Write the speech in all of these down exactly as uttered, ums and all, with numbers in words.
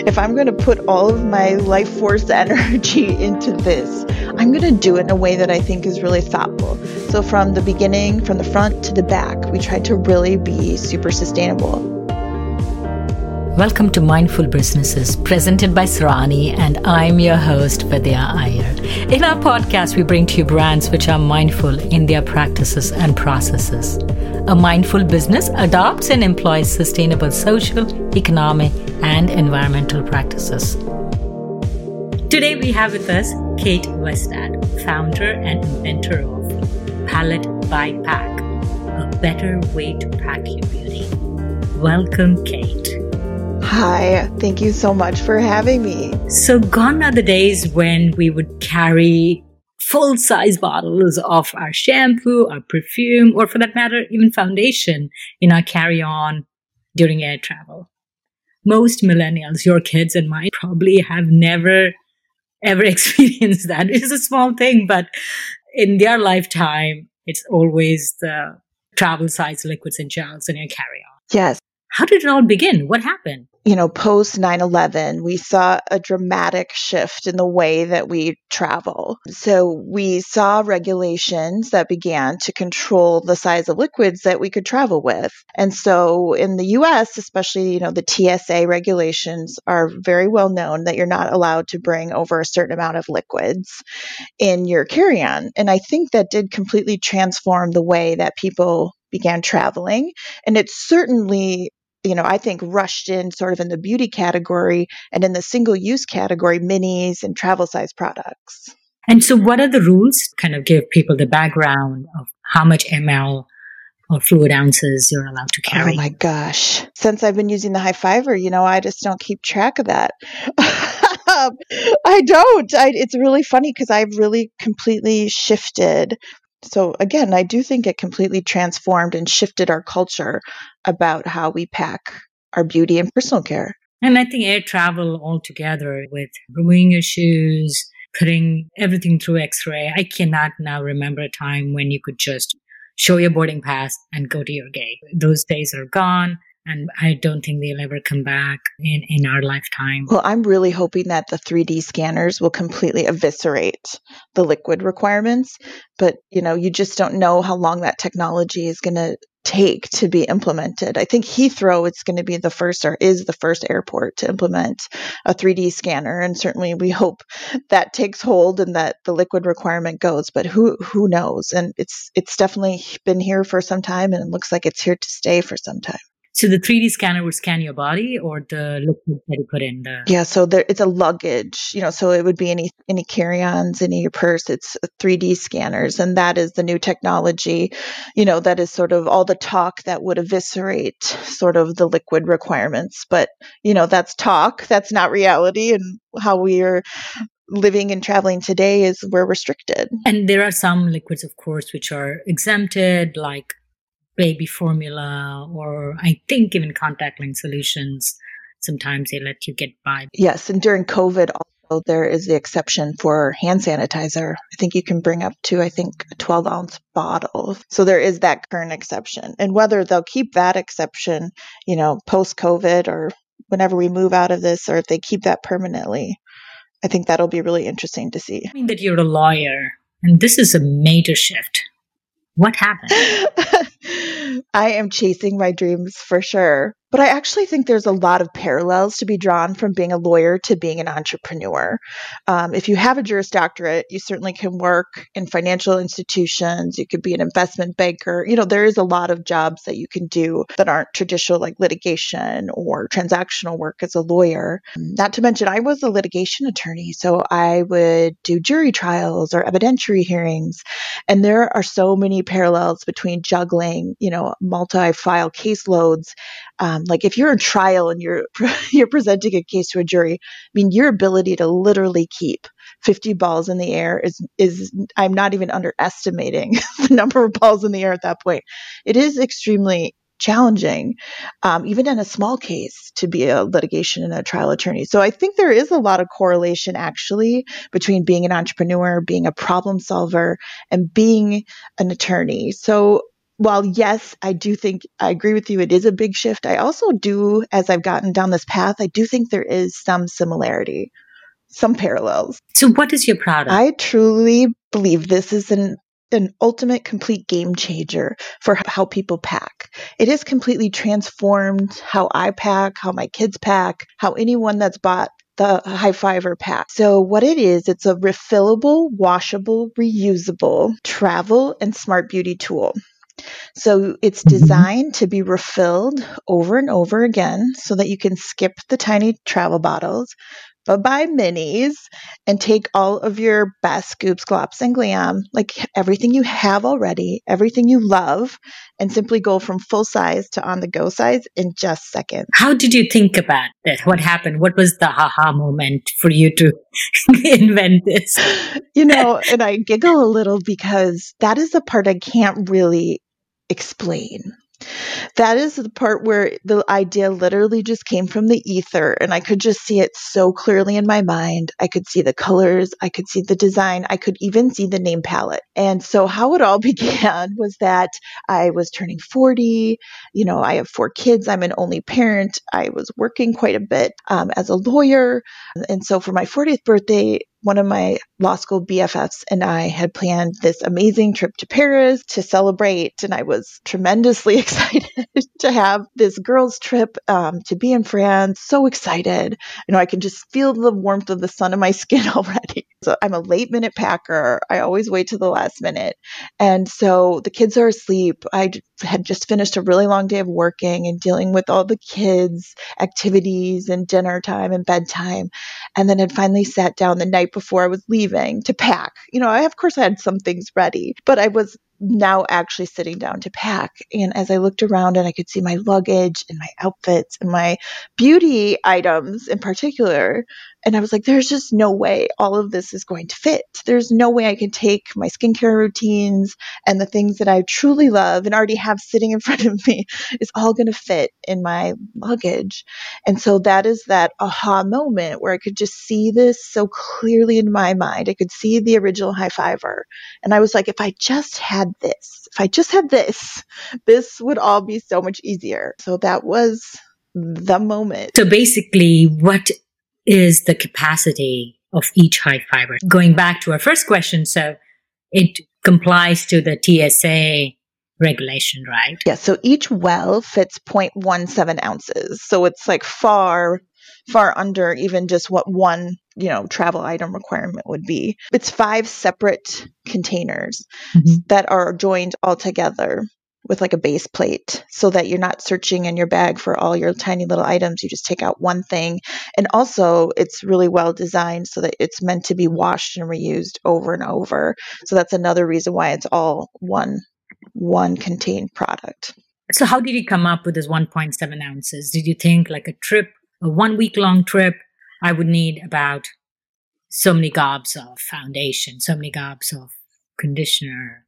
if I'm going to put all of my life force energy into this, I'm going to do it in a way that I think is really thoughtful. So from the beginning, from the front to the back, we tried to really be super sustainable. Welcome to Mindful Businesses, presented by Sarani, and I'm your host, Vidya Iyer. In our podcast, we bring to you brands which are mindful in their practices and processes. A mindful business adopts and employs sustainable social, economic, and environmental practices. Today we have with us Kate Westad, founder and inventor of Palette by Pack, a better way to pack your beauty. Welcome, Kate. Hi, thank you so much for having me. So gone are the days when we would carry full-size bottles of our shampoo, our perfume, or for that matter, even foundation in our carry-on during air travel. Most millennials, your kids and mine, probably have never, ever experienced that. It is a small thing, but in their lifetime, it's always the travel-size liquids and gels in your carry-on. Yes. How did it all begin? What happened? You know, post nine eleven, we saw a dramatic shift in the way that we travel. So we saw regulations that began to control the size of liquids that we could travel with. And so in the U S, especially, you know, the T S A regulations are very well known that you're not allowed to bring over a certain amount of liquids in your carry-on. And I think that did completely transform the way that people began traveling. And it certainly, you know, I think rushed in sort of in the beauty category and in the single-use category, minis and travel size products. And so what are the rules? Kind of give people the background of how much ml or fluid ounces you're allowed to carry. Oh my gosh. Since I've been using the High Fiver, you know, I just don't keep track of that. I don't. I, it's really funny because I've really completely shifted. So again, I do think it completely transformed and shifted our culture about how we pack our beauty and personal care. And I think air travel altogether with removing your shoes, putting everything through X-ray. I cannot now remember a time when you could just show your boarding pass and go to your gate. Those days are gone. And I don't think they'll ever come back in, in our lifetime. Well, I'm really hoping that the three D scanners will completely eviscerate the liquid requirements. But, you know, you just don't know how long that technology is going to take to be implemented. I think Heathrow is going to be the first or is the first airport to implement a three D scanner. And certainly we hope that takes hold and that the liquid requirement goes. But who who knows? And it's it's definitely been here for some time, and it looks like it's here to stay for some time. So the three D scanner would scan your body or the liquid that you put in the... Yeah, so there, it's a luggage, you know, so it would be any any carry-ons, any of your purse, it's three D scanners. And that is the new technology, you know, that is sort of all the talk that would eviscerate sort of the liquid requirements. But, you know, that's talk, that's not reality. And how we are living and traveling today is we're restricted. And there are some liquids, of course, which are exempted, like baby formula, or I think even contact lens solutions. Sometimes they let you get by. Yes. And during COVID also, there is the exception for hand sanitizer. I think you can bring up to, I think, a twelve ounce bottle. So there is that current exception. And whether they'll keep that exception, you know, post COVID or whenever we move out of this, or if they keep that permanently, I think that'll be really interesting to see. I mean that you're a lawyer, and this is a major shift. What happened? I am chasing my dreams for sure. But I actually think there's a lot of parallels to be drawn from being a lawyer to being an entrepreneur. Um, if you have a Juris Doctorate, you certainly can work in financial institutions. You could be an investment banker. You know, there is a lot of jobs that you can do that aren't traditional, like litigation or transactional work as a lawyer. Not to mention, I was a litigation attorney, so I would do jury trials or evidentiary hearings. And there are so many parallels between juggling, you know, multi-file caseloads. Um, like if you're in trial and you're you're presenting a case to a jury, I mean, your ability to literally keep fifty balls in the air is is I'm not even underestimating the number of balls in the air at that point. It is extremely challenging, um, even in a small case, to be a litigation and a trial attorney. So I think there is a lot of correlation actually between being an entrepreneur, being a problem solver, and being an attorney. So while yes, I do think I agree with you, it is a big shift. I also do, as I've gotten down this path, I do think there is some similarity, some parallels. So what is your product? I truly believe this is an an ultimate complete game changer for how people pack. It has completely transformed how I pack, how my kids pack, how anyone that's bought the High Fiver pack. So what it is, it's a refillable, washable, reusable travel and smart beauty tool. So it's designed to be refilled over and over again so that you can skip the tiny travel bottles, but buy minis and take all of your best scoops, glops, and glam, like everything you have already, everything you love, and simply go from full size to on the go size in just seconds. How did you think about this? What happened? What was the aha moment for you to invent this? You know, and I giggle a little because that is the part I can't really explain. That is the part where the idea literally just came from the ether, and I could just see it so clearly in my mind. I could see the colors, I could see the design, I could even see the name palette. And so how it all began was that I was turning forty. You know, I have four kids. I'm an only parent. I was working quite a bit um, as a lawyer. And so for my fortieth birthday, one of my law school B F Fs and I had planned this amazing trip to Paris to celebrate. And I was tremendously excited to have this girls' trip um, to be in France. So excited. You know, I can just feel the warmth of the sun on my skin already. So I'm a late minute packer. I always wait to the last minute. And so the kids are asleep. I had just finished a really long day of working and dealing with all the kids' activities and dinner time and bedtime. And then had finally sat down the night before I was leaving to pack. You know, I, of course, I had some things ready, but I was now actually sitting down to pack. And as I looked around and I could see my luggage and my outfits and my beauty items in particular, and I was like, there's just no way all of this is going to fit. There's no way I can take my skincare routines and the things that I truly love and already have sitting in front of me is all going to fit in my luggage. And so that is that aha moment where I could just see this so clearly in my mind. I could see the original High Fiver. And I was like, if I just had this, if I just had this, this would all be so much easier. So that was the moment. So basically, what is the capacity of each High Fiver? Going back to our first question, so it complies to the T S A regulation, right? Yeah, so each well fits zero point one seven ounces. So it's like far, far under even just what one, you know, travel item requirement would be. It's five separate containers mm-hmm. that are joined all together with like a base plate so that you're not searching in your bag for all your tiny little items. You just take out one thing. And also it's really well designed so that it's meant to be washed and reused over and over. So that's another reason why it's all one, one contained product. So how did you come up with this one point seven ounces? Did you think like a trip, a one week long trip, I would need about so many gobs of foundation, so many gobs of conditioner?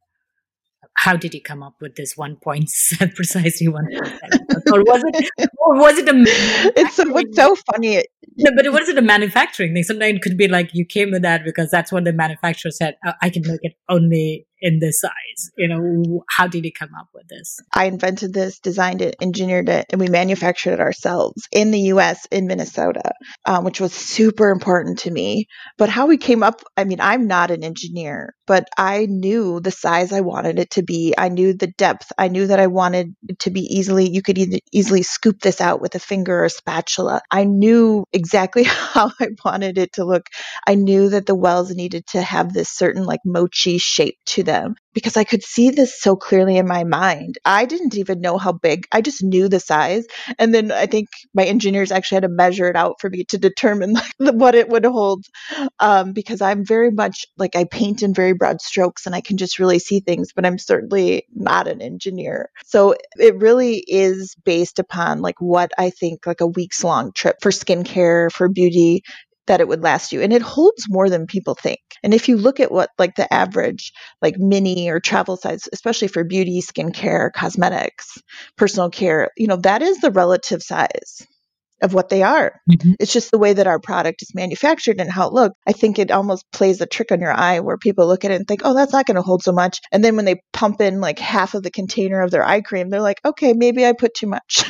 How did you come up with this one point seven, precisely one point seven? Or was it, or was it a It's so, what's so funny. No, but was it a manufacturing thing? Sometimes it could be like you came with that because that's what the manufacturer said, oh, I can make it only in this size. You know, how did you come up with this? I invented this, designed it, engineered it, and we manufactured it ourselves in the U S, in Minnesota, um, which was super important to me. But how we came up, I mean, I'm not an engineer, but I knew the size I wanted it to be. I knew the depth. I knew that I wanted it to be easily, you could e- easily scoop this out with a finger or a spatula. I knew exactly how I wanted it to look. I knew that the wells needed to have this certain like mochi shape to them because I could see this so clearly in my mind. I didn't even know how big. I just knew the size. And then I think my engineers actually had to measure it out for me to determine like, what it would hold. Um, because I'm very much like I paint in very broad strokes and I can just really see things, but I'm certainly not an engineer. So it really is based upon like what I think like a week's long trip for skincare, for beauty, that it would last you. And it holds more than people think. And if you look at what like the average like mini or travel size, especially for beauty, skincare, cosmetics, personal care, you know, that is the relative size of what they are. Mm-hmm. It's just the way that our product is manufactured and how it looks. I think it almost plays a trick on your eye where people look at it and think, oh, that's not going to hold so much. And then when they pump in like half of the container of their eye cream, they're like, okay, maybe I put too much.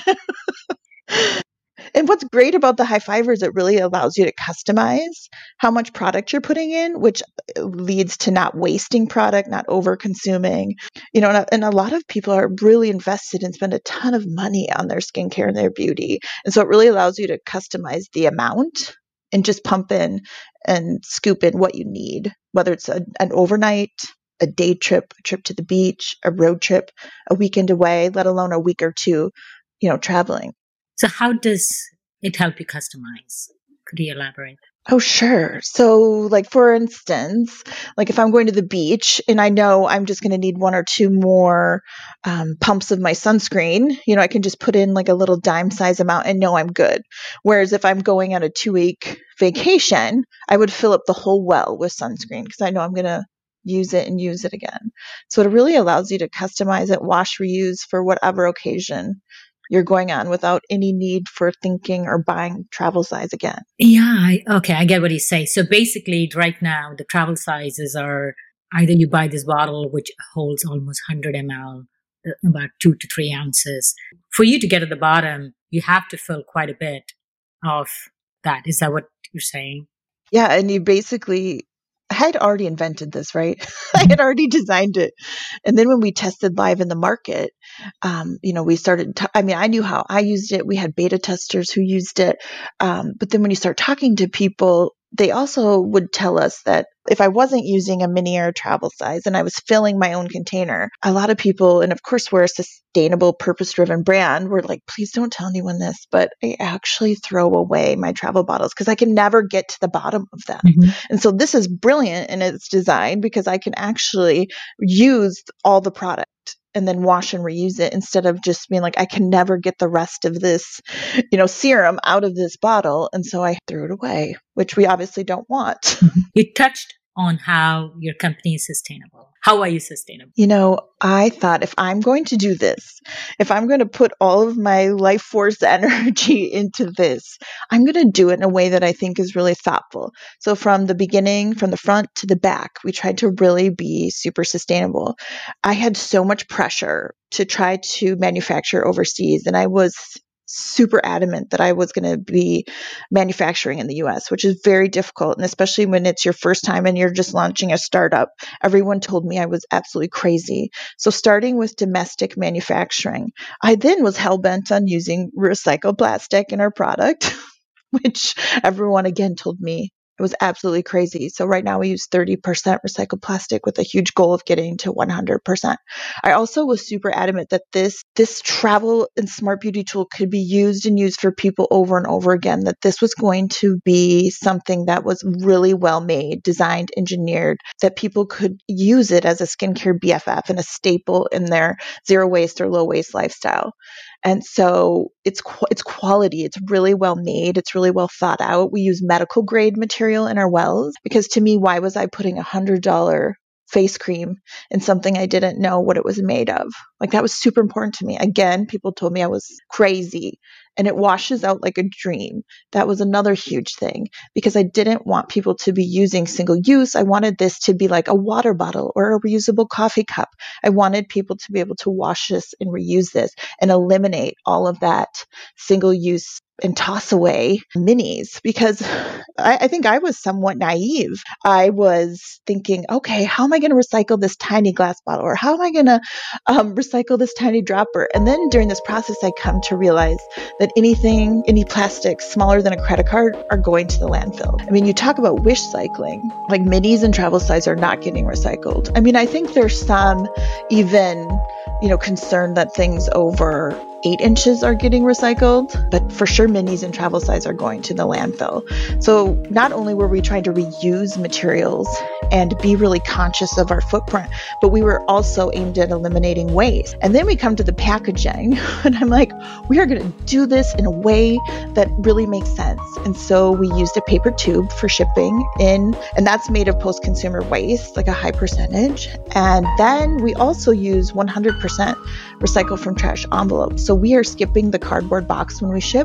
And what's great about the high fiber is it really allows you to customize how much product you're putting in, which leads to not wasting product, not over consuming. You know, and a, and a lot of people are really invested and spend a ton of money on their skincare and their beauty. And so it really allows you to customize the amount and just pump in and scoop in what you need, whether it's a, an overnight, a day trip, a trip to the beach, a road trip, a weekend away, let alone a week or two, you know, traveling. So how does it help you customize? Could you elaborate? Oh, sure. So like, for instance, like if I'm going to the beach and I know I'm just going to need one or two more um, pumps of my sunscreen, you know, I can just put in like a little dime size amount and know I'm good. Whereas if I'm going on a two week vacation, I would fill up the whole well with sunscreen because I know I'm going to use it and use it again. So it really allows you to customize it, wash, reuse for whatever occasion you're going on without any need for thinking or buying travel size again. Yeah. I, okay. I get what you say. So basically right now, the travel sizes are either you buy this bottle, which holds almost one hundred milliliters, about two to three ounces. For you to get at the bottom, you have to fill quite a bit of that. Is that what you're saying? Yeah. And you basically, I had already invented this, right? I had already designed it. And then when we tested live in the market, um, you know, we started, t- I mean, I knew how I used it. We had beta testers who used it. Um, but then when you start talking to people, they also would tell us that if I wasn't using a mini or a travel size and I was filling my own container, a lot of people, and of course we're a sustainable, purpose-driven brand, we're like, please don't tell anyone this, but I actually throw away my travel bottles because I can never get to the bottom of them. Mm-hmm. And so this is brilliant in its design because I can actually use all the product and then wash and reuse it instead of just being like, I can never get the rest of this, you know, serum out of this bottle. And so I threw it away, which we obviously don't want. You touched on how your company is sustainable. How are you sustainable? You know, I thought if I'm going to do this, if I'm going to put all of my life force energy into this, I'm going to do it in a way that I think is really thoughtful. So from the beginning, from the front to the back, we tried to really be super sustainable. I had so much pressure to try to manufacture overseas, and I was super adamant that I was going to be manufacturing in the U S, which is very difficult. And especially when it's your first time and you're just launching a startup, everyone told me I was absolutely crazy. So starting with domestic manufacturing, I then was hell-bent on using recycled plastic in our product, which everyone again told me it was absolutely crazy. So right now we use thirty percent recycled plastic with a huge goal of getting to one hundred percent. I also was super adamant that this, this travel and smart beauty tool could be used and used for people over and over again, that this was going to be something that was really well made, designed, engineered, that people could use it as a skincare B F F and a staple in their zero waste or low waste lifestyle. And so it's it's quality. It's really well made. It's really well thought out. We use medical grade material in our wells because to me, why was I putting a one hundred dollars face cream in something I didn't know what it was made of? Like that was super important to me. Again, people told me I was crazy and it washes out like a dream. That was another huge thing because I didn't want people to be using single use. I wanted this to be like a water bottle or a reusable coffee cup. I wanted people to be able to wash this and reuse this and eliminate all of that single use and toss away minis because I, I think I was somewhat naive. I was thinking, okay, how am I going to recycle this tiny glass bottle or how am I going to um, recycle this tiny dropper? And then during this process, I come to realize that anything, any plastics smaller than a credit card are going to the landfill. I mean, you talk about wish cycling, like minis and travel size are not getting recycled. I mean, I think there's some even, you know, concern that things over eight inches are getting recycled, but for sure minis and travel size are going to the landfill. So not only were we trying to reuse materials and be really conscious of our footprint, but we were also aimed at eliminating waste. And then we come to the packaging and I'm like, we are going to do this in a way that really makes sense. And so we used a paper tube for shipping in, and that's made of post-consumer waste, like a high percentage. And then we also use one hundred percent recycled from trash envelopes. So we are skipping the cardboard box when we ship.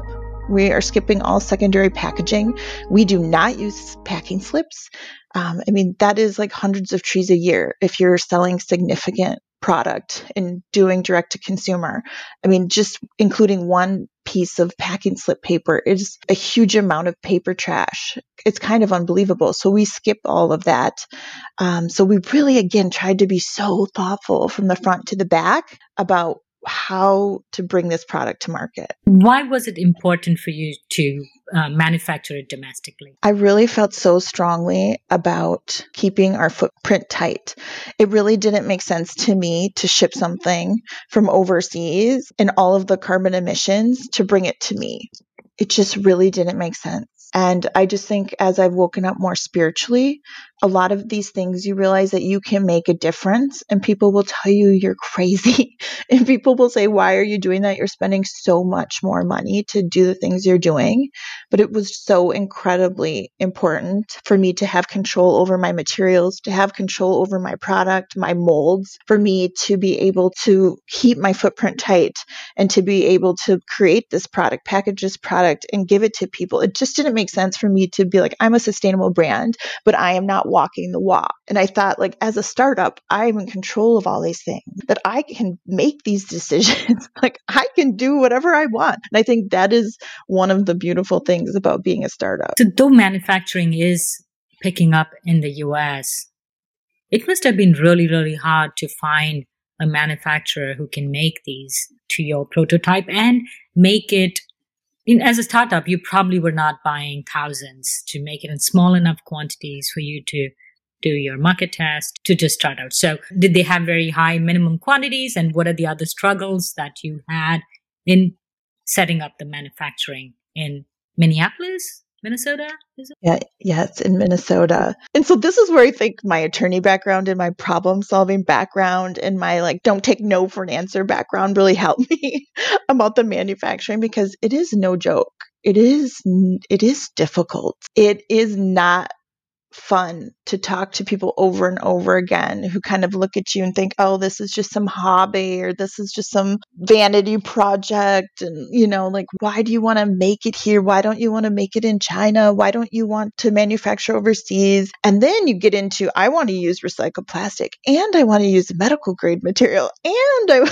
We are skipping all secondary packaging. We do not use packing slips. Um, I mean, that is like hundreds of trees a year if you're selling significant product and doing direct to consumer. I mean, just including one piece of packing slip paper is a huge amount of paper trash. It's kind of unbelievable. So we skip all of that. Um, so we really, again, tried to be so thoughtful from the front to the back about how to bring this product to market. Why was it important for you to uh, manufacture it domestically? I really felt so strongly about keeping our footprint tight. It really didn't make sense to me to ship something from overseas and all of the carbon emissions to bring it to me. It just really didn't make sense. And I just think as I've woken up more spiritually, a lot of these things, you realize that you can make a difference and people will tell you you're crazy. And people will say, why are you doing that? You're spending so much more money to do the things you're doing. But it was so incredibly important for me to have control over my materials, to have control over my product, my molds, for me to be able to keep my footprint tight and to be able to create this product, package this product and give it to people. It just didn't make sense for me to be like, I'm a sustainable brand, but I am not walking the walk. And I thought, like, as a startup, I'm in control of all these things, that I can make these decisions. Like, I can do whatever I want. And I think that is one of the beautiful things about being a startup. So though manufacturing is picking up in the U S, it must have been really, really hard to find a manufacturer who can make these to your prototype and make it. In, as a startup, you probably were not buying thousands to make it in small enough quantities for you to do your market test to just start out. So did they have very high minimum quantities? And what are the other struggles that you had in setting up the manufacturing in Minneapolis, Minnesota? Is it? Yeah, yes, in Minnesota. And so this is where I think my attorney background and my problem solving background and my like don't take no for an answer background really helped me about the manufacturing, because it is no joke. It is it is difficult. It is not fun to talk to people over and over again who kind of look at you and think, oh, this is just some hobby or this is just some vanity project. And, you know, like, why do you want to make it here? Why don't you want to make it in China? Why don't you want to manufacture overseas? And then you get into, I want to use recycled plastic and I want to use medical grade material. And I,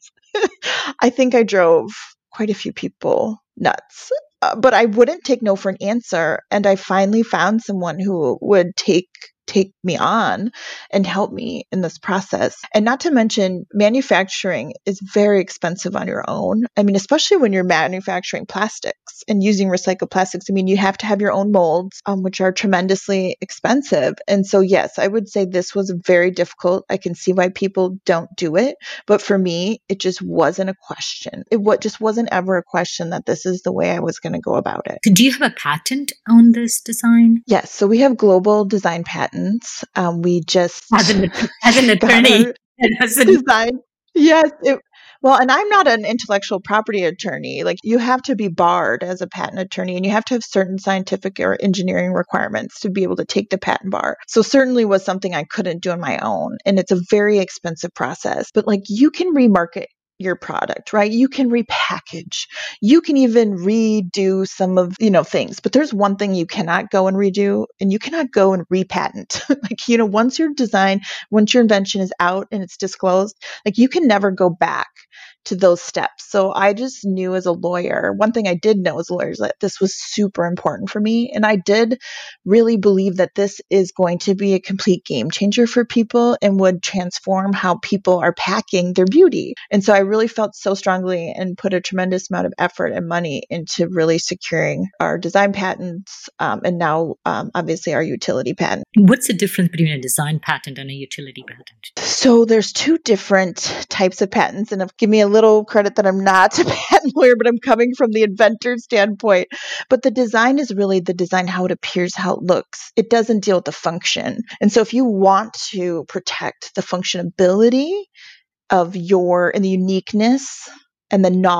I think I drove quite a few people nuts. Uh, but I wouldn't take no for an answer. And I finally found someone who would take take me on and help me in this process. And not to mention, manufacturing is very expensive on your own. I mean, especially when you're manufacturing plastics and using recycled plastics. I mean, you have to have your own molds, um, which are tremendously expensive. And so, yes, I would say this was very difficult. I can see why people don't do it. But for me, it just wasn't a question. It what just wasn't ever a question that this is the way I was going to go about it. Do you have a patent on this design? Yes. So we have global design patents. Um, we just as an, as an attorney as an design. Yes. It, well, and I'm not an intellectual property attorney. Like, you have to be barred as a patent attorney and you have to have certain scientific or engineering requirements to be able to take the patent bar. So certainly was something I couldn't do on my own. And it's a very expensive process, but like, you can remarket your product, right? You can repackage. You can even redo some of, you know, things. But there's one thing you cannot go and redo, and you cannot go and repatent. Like, you know, once your design, once your invention is out and it's disclosed, like, you can never go back to those steps. So I just knew as a lawyer, one thing I did know as a lawyer is that this was super important for me. And I did really believe that this is going to be a complete game changer for people and would transform how people are packing their beauty. And so I really felt so strongly and put a tremendous amount of effort and money into really securing our design patents um, and now um, obviously our utility patent. What's the difference between a design patent and a utility patent? So there's two different types of patents. And give me a little credit that I'm not a patent lawyer, but I'm coming from the inventor standpoint. But the design is really the design, how it appears, how it looks. It doesn't deal with the function. And so if you want to protect the functionality of your and the uniqueness and the novel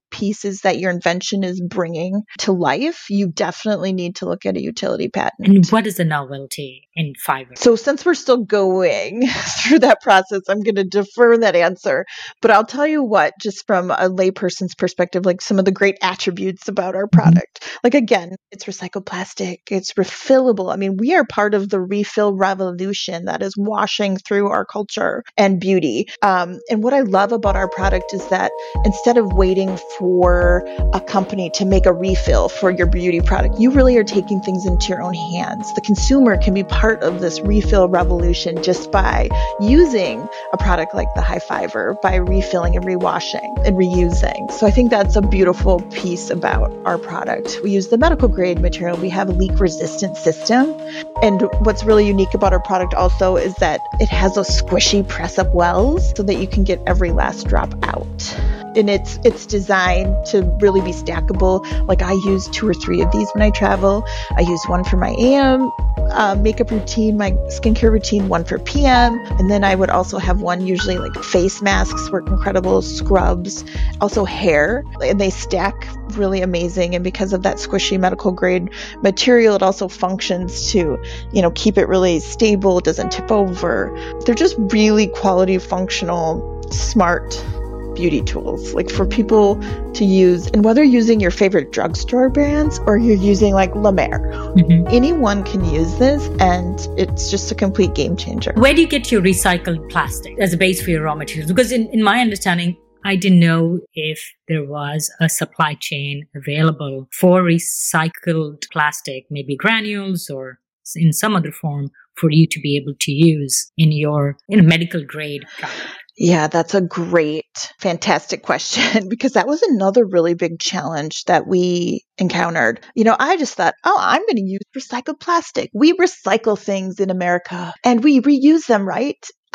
pieces that your invention is bringing to life, you definitely need to look at a utility patent. And what is the novelty in fiber? So since we're still going through that process, I'm going to defer that answer. But I'll tell you what, just from a layperson's perspective, like some of the great attributes about our product. Mm-hmm. Like, again, it's recycled plastic. It's refillable. I mean, we are part of the refill revolution that is washing through our culture and beauty. Um, and what I love about our product is that instead of waiting for a company to make a refill for your beauty product, you really are taking things into your own hands. The consumer can be part of this refill revolution just by using a product like the High Fiber, by refilling and rewashing and reusing. So I think that's a beautiful piece about our product. We use the medical grade material. We have a leak resistant system. And what's really unique about our product also is that it has those squishy press up wells so that you can get every last drop out. And it's it's designed to really be stackable. Like I use two or three of these when I travel. I use one for my A M uh, makeup routine, my skincare routine, one for P M. And then I would also have one usually like face masks work incredible, scrubs, also hair. And they stack really amazing. And because of that squishy medical grade material, it also functions to, you know, keep it really stable. It doesn't tip over. They're just really quality, functional, smart beauty tools, like for people to use. And whether you're using your favorite drugstore brands or you're using like La Mer, mm-hmm. anyone can use this, and it's just a complete game changer. Where do you get your recycled plastic as a base for your raw materials? Because in, in my understanding, I didn't know if there was a supply chain available for recycled plastic, maybe granules or in some other form for you to be able to use in your in a medical grade product. Yeah, that's a great, fantastic question, because that was another really big challenge that we encountered. You know, I just thought, oh, I'm going to use recycled plastic. We recycle things in America and we reuse them, right?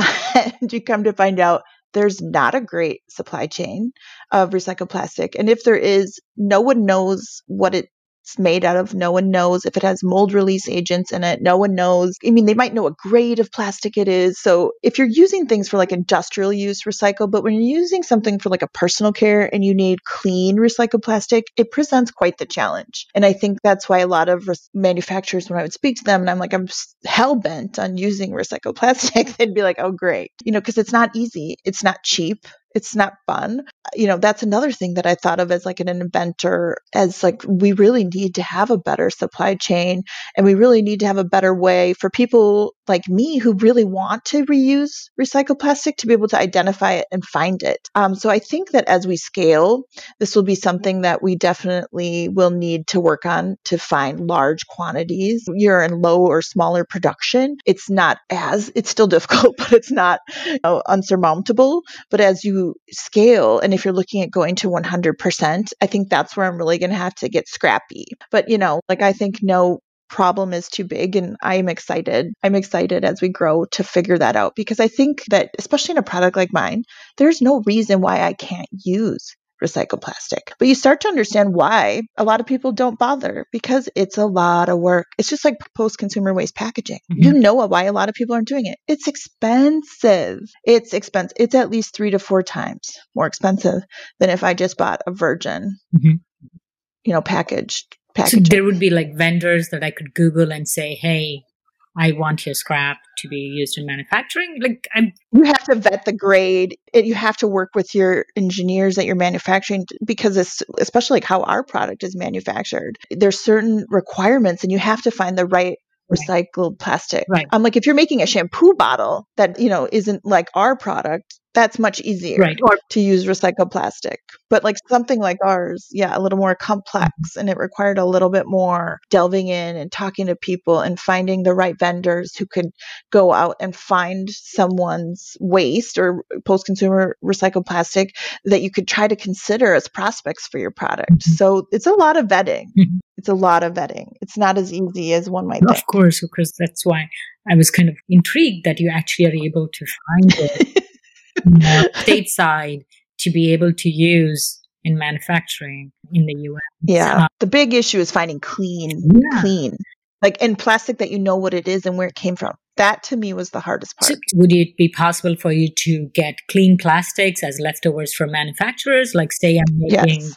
And you come to find out there's not a great supply chain of recycled plastic. And if there is, no one knows what it it's made out of. No one knows if it has mold release agents in it. No one knows. I mean, they might know what grade of plastic it is. So if you're using things for like industrial use, recycle, but when you're using something for like a personal care and you need clean recycled plastic, it presents quite the challenge. And I think that's why a lot of res- manufacturers, when I would speak to them and I'm like, I'm hell bent on using recycled plastic, they'd be like, oh, great. You know, because it's not easy. It's not cheap. It's not fun. You know, that's another thing that I thought of as like an inventor, as like, we really need to have a better supply chain, and we really need to have a better way for people like me who really want to reuse recycled plastic to be able to identify it and find it. Um, so I think that as we scale, this will be something that we definitely will need to work on to find large quantities. You're in low or smaller production. It's not as, it's still difficult, but it's not, you know, unsurmountable. But as you scale, and if you're looking at going to one hundred percent, I think that's where I'm really going to have to get scrappy. But, you know, like I think no problem is too big, and I'm excited. I'm excited as we grow to figure that out, because I think that especially in a product like mine, there's no reason why I can't use recycled plastic. But you start to understand why a lot of people don't bother, because it's a lot of work. It's just like post-consumer waste packaging. Mm-hmm. You know why a lot of people aren't doing it. It's expensive. It's expensive. It's at least three to four times more expensive than if I just bought a virgin, mm-hmm. you know, packaged packaging. So there would be like vendors that I could Google and say, hey, I want your scrap to be used in manufacturing. Like I'm, you have to vet the grade. It, you have to work with your engineers that you're manufacturing, because it's especially like how our product is manufactured. There's certain requirements, and you have to find the right recycled plastic. Right. Um, like if you're making a shampoo bottle that, you know, isn't like our product, that's much easier right. or, to use recycled plastic. But like something like ours, yeah, a little more complex, mm-hmm. and it required a little bit more delving in and talking to people and finding the right vendors who could go out and find someone's waste or post-consumer recycled plastic that you could try to consider as prospects for your product. Mm-hmm. So it's a lot of vetting. Mm-hmm. It's a lot of vetting. It's not as easy as one might of think. Of course, because that's why I was kind of intrigued that you actually are able to find it. Uh, stateside to be able to use in manufacturing in the U S. Yeah. Uh, the big issue is finding clean, yeah. clean, like in plastic that you know what it is and where it came from. That to me was the hardest part. So would it be possible for you to get clean plastics as leftovers from manufacturers? Like say I'm making yes.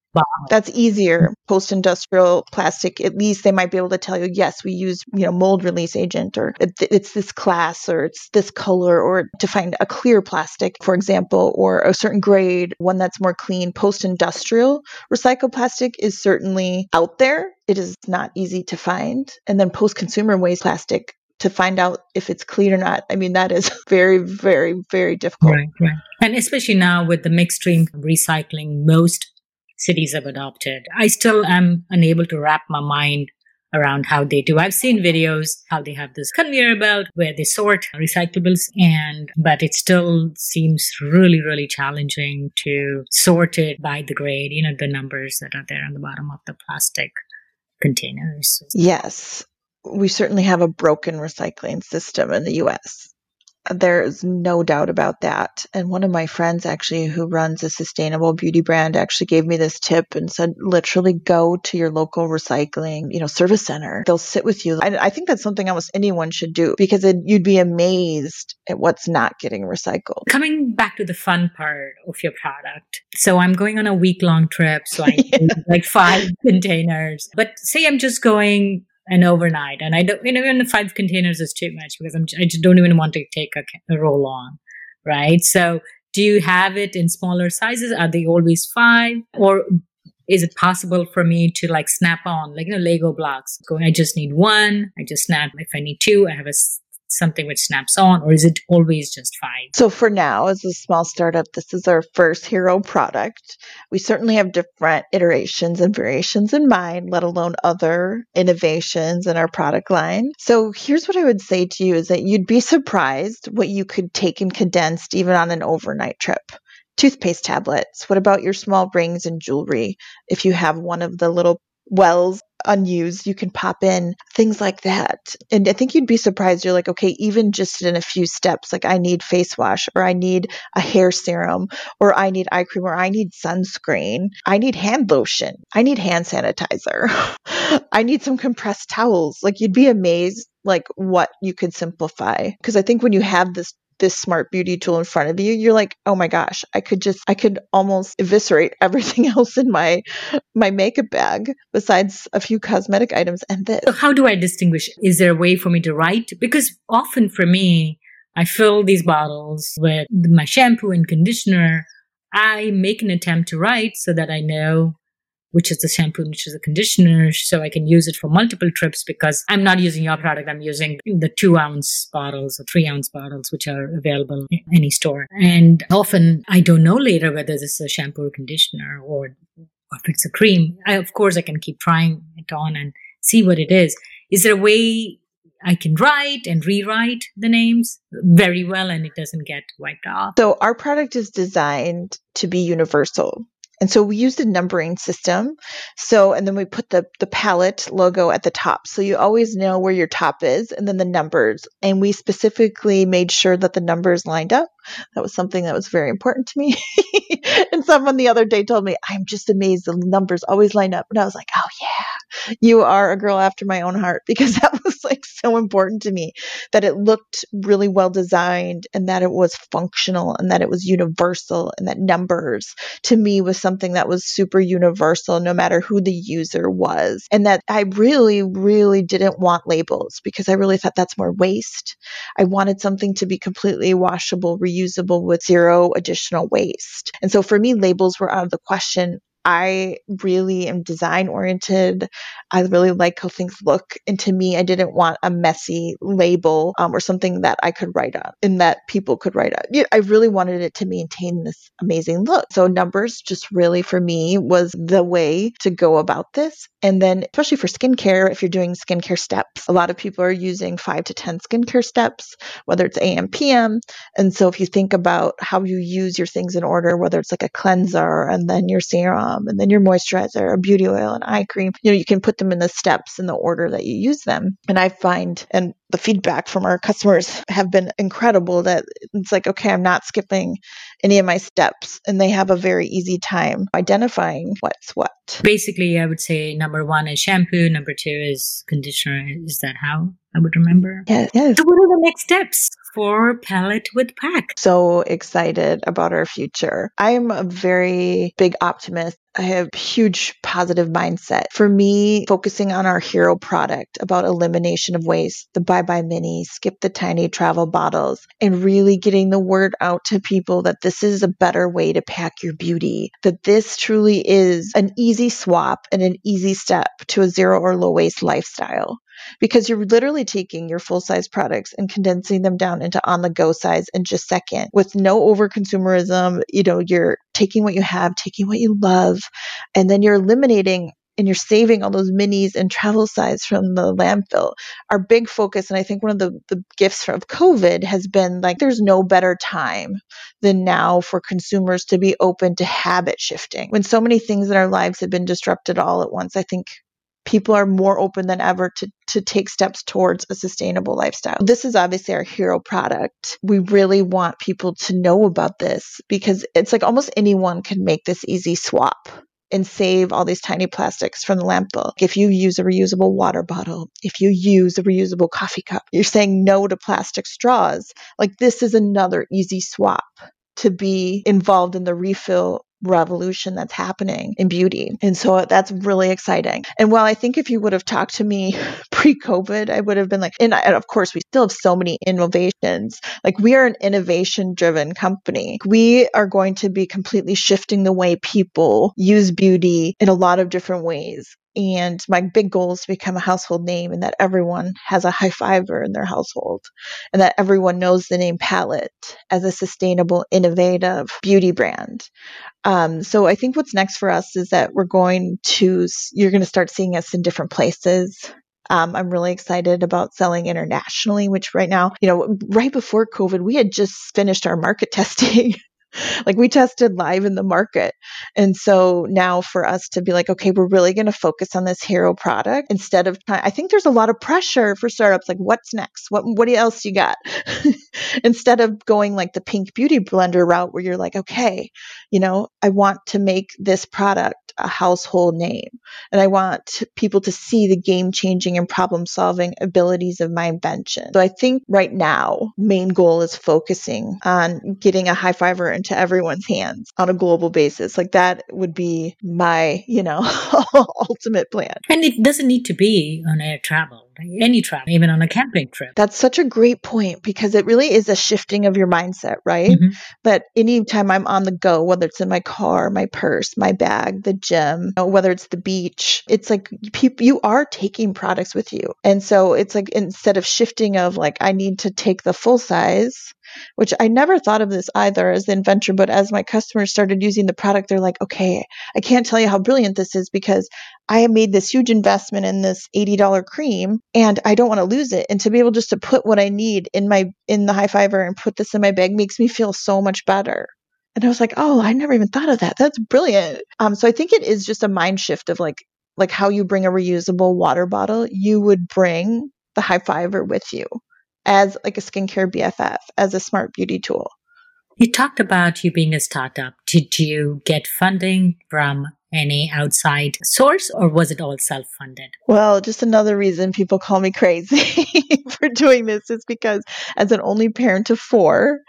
That's easier. Post-industrial plastic, at least they might be able to tell you, yes, we use, you know, mold release agent, or it, it's this class, or it's this color, or to find a clear plastic, for example, or a certain grade, one that's more clean. Post-industrial recycled plastic is certainly out there. It is not easy to find. And then post-consumer waste plastic, to find out if it's clean or not, I mean, that is very, very, very difficult. Right, right. And especially now with the mixed stream recycling, most cities have adopted. I still am unable to wrap my mind around how they do. I've seen videos how they have this conveyor belt where they sort recyclables, and but it still seems really, really challenging to sort it by the grade, you know, the numbers that are there on the bottom of the plastic containers. Yes, we certainly have a broken recycling system in the U S. There's no doubt about that. And one of my friends actually who runs a sustainable beauty brand actually gave me this tip and said, literally go to your local recycling, you know, service center. They'll sit with you. I, I think that's something almost anyone should do, because it, you'd be amazed at what's not getting recycled. Coming back to the fun part of your product. So I'm going on a week long trip. So I Yeah. need like five containers, but say I'm just going an overnight, and I don't, you know, even five containers is too much because I'm, I just don't even want to take a, a roll on, right? So do you have it in smaller sizes? Are they always five? Or is it possible for me to like snap on, like, you know, Lego blocks? Going, I just need one. I just snap. If I need two, I have a something which snaps on, or is it always just five? So for now, as a small startup, this is our first hero product. We certainly have different iterations and variations in mind, let alone other innovations in our product line. So here's what I would say to you is that you'd be surprised what you could take in condensed even on an overnight trip. Toothpaste tablets. What about your small rings and jewelry? If you have one of the little wells unused, you can pop in things like that. And I think you'd be surprised. You're like, okay, even just in a few steps, like I need face wash, or I need a hair serum, or I need eye cream, or I need sunscreen. I need hand lotion. I need hand sanitizer. I need some compressed towels. Like you'd be amazed like what you could simplify. Because I think when you have this this smart beauty tool in front of you, you're like, oh my gosh, I could just, I could almost eviscerate everything else in my, my makeup bag besides a few cosmetic items and this. So how do I distinguish? Is there a way for me to write? Because often for me, I fill these bottles with my shampoo and conditioner. I make an attempt to write so that I know which is the shampoo and which is the conditioner, so I can use it for multiple trips, because I'm not using your product. I'm using the two ounce bottles or three ounce bottles, which are available in any store. And often I don't know later whether this is a shampoo or conditioner, or if it's a cream. I, of course, I can keep trying it on and see what it is. Is there a way I can write and rewrite the names very well and it doesn't get wiped off? So our product is designed to be universal. And so we used a numbering system. So, and then we put the, the palette logo at the top. So you always know where your top is, and then the numbers. And we specifically made sure that the numbers lined up. That was something that was very important to me. And someone the other day told me, I'm just amazed the numbers always line up. And I was like, oh yeah, you are a girl after my own heart, because that was like so important to me, that it looked really well designed, and that it was functional, and that it was universal, and that numbers to me was something that was super universal no matter who the user was. And that I really, really didn't want labels, because I really thought that's more waste. I wanted something to be completely washable, reusable, with zero additional waste. And so for me, labels were out of the question. I really am design oriented. I really like how things look. And to me, I didn't want a messy label um, or something that I could write on and that people could write on. Yeah, I really wanted it to maintain this amazing look. So numbers just really for me was the way to go about this. And then especially for skincare, if you're doing skincare steps, a lot of people are using five to ten skincare steps, whether it's A M, P M. And so if you think about how you use your things in order, whether it's like a cleanser and then your serum and then your moisturizer, a beauty oil, and eye cream, you know, you can put them in the steps in the order that you use them. And I find, and the feedback from our customers have been incredible, that it's like, okay, I'm not skipping any of my steps, and they have a very easy time identifying what's what. Basically, I would say number one is shampoo, number two is conditioner. Is that how I would remember? Yes, yes. So what are the next steps for Palette with Pack? So excited about our future. I'm a very big optimist. I have huge positive mindset. For me, focusing on our hero product about elimination of waste, the Bye Bye Mini, skip the tiny travel bottles, and really getting the word out to people that this is a better way to pack your beauty, that this truly is an easy swap and an easy step to a zero or low waste lifestyle. Because you're literally taking your full size products and condensing them down into on the go size in just a second with no over consumerism. You know, you're taking what you have, taking what you love, and then you're eliminating and you're saving all those minis and travel size from the landfill. Our big focus, and I think one of the, the gifts of COVID has been like, there's no better time than now for consumers to be open to habit shifting. When so many things in our lives have been disrupted all at once, I think people are more open than ever to, to take steps towards a sustainable lifestyle. This is obviously our hero product. We really want people to know about this because it's like almost anyone can make this easy swap and save all these tiny plastics from the landfill. If you use a reusable water bottle, if you use a reusable coffee cup, you're saying no to plastic straws. Like this is another easy swap to be involved in the refill revolution that's happening in beauty. And so that's really exciting. And while I think if you would have talked to me pre-COVID, I would have been like, and, I, and of course, we still have so many innovations. Like we are an innovation driven company. We are going to be completely shifting the way people use beauty in a lot of different ways. And my big goal is to become a household name and that everyone has a high fiver in their household and that everyone knows the name Palette as a sustainable, innovative beauty brand. Um, so I think what's next for us is that we're going to, you're going to start seeing us in different places. Um, I'm really excited about selling internationally, which right now, you know, right before COVID, we had just finished our market testing. Like we tested live in the market. And so now for us to be like, okay, we're really going to focus on this hero product instead of, I think there's a lot of pressure for startups. Like what's next? What, what else you got? Instead of going like the pink beauty blender route where you're like, okay, you know, I want to make this product a household name. And I want people to see the game changing and problem solving abilities of my invention. So I think right now, main goal is focusing on getting a high fiver into everyone's hands on a global basis. Like that would be my, you know, ultimate plan. And it doesn't need to be on air travel, right? Any travel, even on a camping trip. That's such a great point because it really is a shifting of your mindset, right? Mm-hmm. That anytime I'm on the go, whether it's in my car, my purse, my bag, the gym, you know, whether it's the beach, it's like people, you are taking products with you. And so it's like instead of shifting of like, I need to take the full size, which I never thought of this either as the inventor, but as my customers started using the product, they're like, okay, I can't tell you how brilliant this is because I have made this huge investment in this eighty dollars cream and I don't want to lose it. And to be able just to put what I need in my, in the high fiver and put this in my bag makes me feel so much better. And I was like, oh, I never even thought of that. That's brilliant. Um, so I think it is just a mind shift of like, like how you bring a reusable water bottle, you would bring the high fiver with you as like a skincare B F F, as a smart beauty tool. You talked about you being a startup. Did you get funding from any outside source or was it all self-funded? Well, just another reason people call me crazy for doing this is because as an only parent of four,